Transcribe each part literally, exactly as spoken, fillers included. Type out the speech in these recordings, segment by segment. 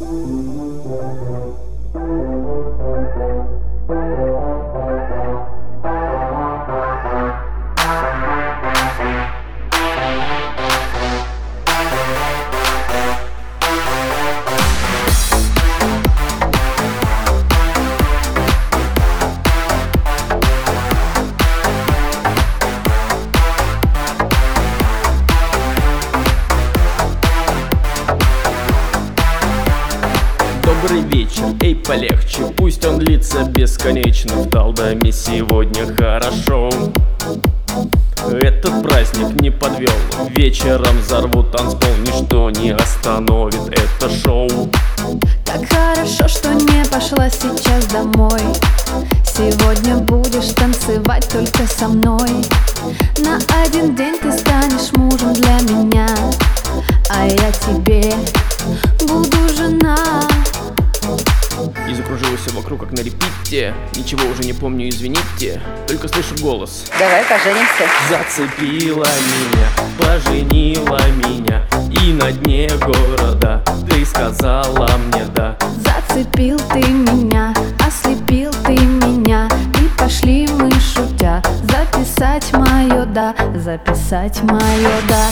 Добрый вечер, эй, полегче, пусть он длится бесконечно. В Талдоме сегодня хорошо. Этот праздник не подвел, вечером взорвут танцпол. Ничто не остановит это шоу. Как хорошо, что не пошла сейчас домой. Сегодня будешь танцевать только со мной. На один день ты станешь мужем для меня, а я тебе буду жена. И закружилось все вокруг, как на репите. Ничего уже не помню, извините, только слышу голос. Давай поженимся. Зацепила меня, поженила меня, и на дне города ты сказала мне да. Зацепил ты меня, ослепил ты меня, и пошли мы, шутя, записать мое да, записать мое да.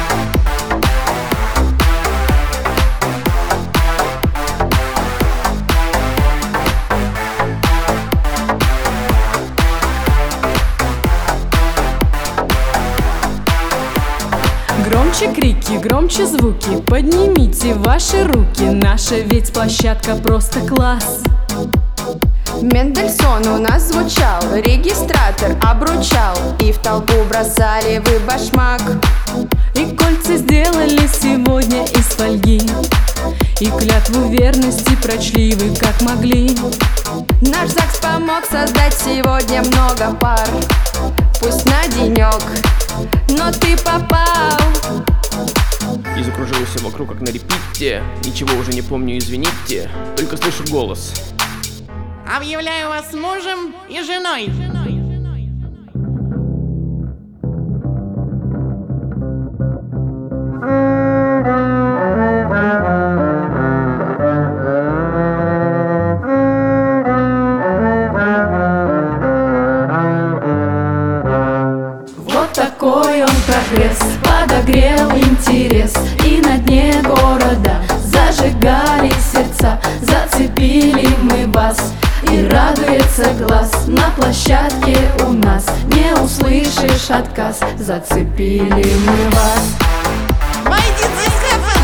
Громче крики, громче звуки, поднимите ваши руки. Наша ведь площадка просто класс. Мендельсон у нас звучал, регистратор обручал, и в толпу бросали вы башмак. И кольца сделали сегодня из фольги, и клятву верности прочли вы как могли. Наш ЗАГС помог создать сегодня много пар. Пусть на денек, но ты попал. И закружилось все вокруг, как на репите. Ничего уже не помню, извините, только слышу голос. Объявляю вас мужем и женой. Вот такой он прогресс, подогрел интерес, и на дне города зажигали сердца. Зацепили мы вас, и радуется глаз. На площадке у нас не услышишь отказ. Зацепили мы вас. Войдите, Стефан!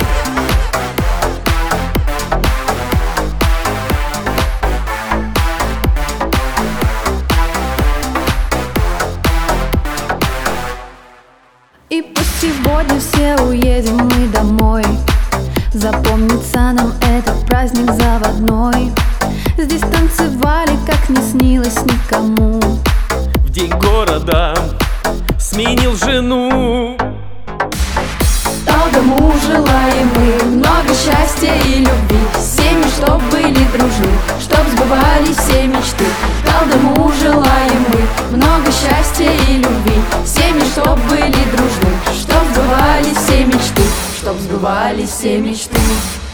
И пусть сегодня все уедем мы домой, запомнится нам этот праздник заводной. Здесь танцевали, как не снилось никому. В день города сменил жену. Талдому желаем мы много счастья и любви, семьи, чтоб были дружны, чтоб сбывались все мечты. Талдому желаем мы много счастья и любви, семьи, чтоб были дружны, чтоб сбывались все мечты, чтоб сбывались все мечты.